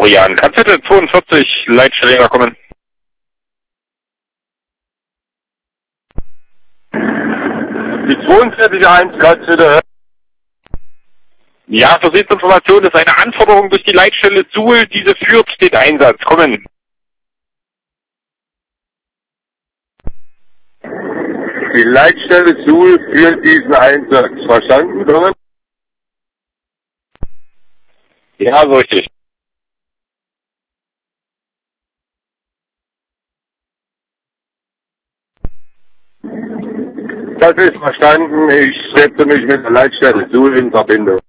Florian. Kassette 42, Leitstelle kommen. Die 42.1 Kassette. Ja, Versehensinformation ist eine Anforderung durch die Leitstelle Suhl, diese führt den Einsatz. Kommen. Die Leitstelle Suhl führt diesen Einsatz. Verstanden, oder? Ja, so richtig. Das ist verstanden. Ich setze mich mit der Leitstelle Suhl in Verbindung.